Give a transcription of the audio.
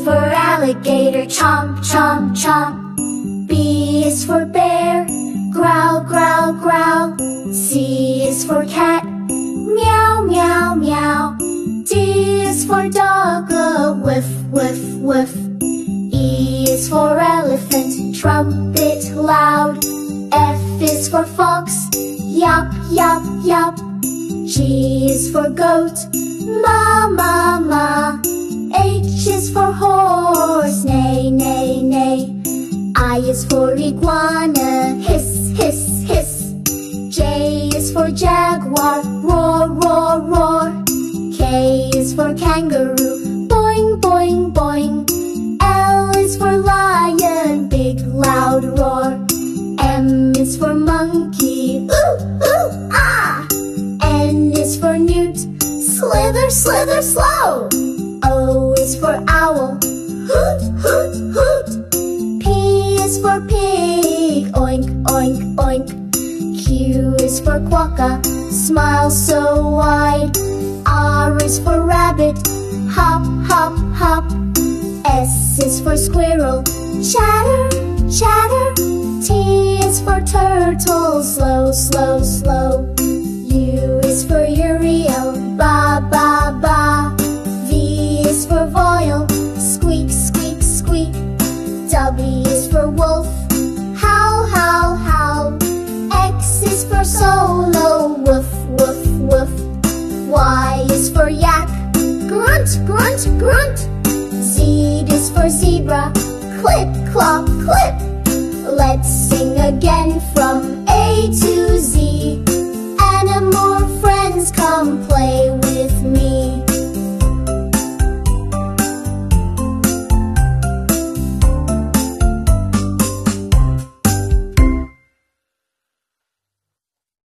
for alligator, chomp, chomp, chomp. B is for bear, growl, growl, growl. C is for cat, meow, meow, meow. D is for dog, woof, woof, woof. E is for elephant, trumpet loud. F is for fox, yap, yap, yap. G is for goat, ma, ma, ma. H is for horse, neigh, neigh, neigh. I is for iguana, hiss, hiss, hiss. J is for jaguar, roar, roar, roar. K is for kangaroo, boing, boing, boing. L is for lion, big loud roar. M is for monkey, ooh, ooh, ah. N is for newt, slither, slither, slow. O is for owl, hoot, hoot, hoot. P is for pig, oink, oink, oink. Q is for quokka, smile so wide. R is for rabbit, hop, hop, hop. S is for squirrel, chatter, chatter. T is for turtle, slow, slow, slow. U is for Uriel, ba, ba, ba. V is for voil, squeak, squeak, squeak. W is for wolf, howl, howl, howl. X is for solo, woof, woof, woof. Y is for yak, grunt, grunt, grunt. Z is for zebra, clip, clop, clip. Let's sing again from A to Z. Animal friends come play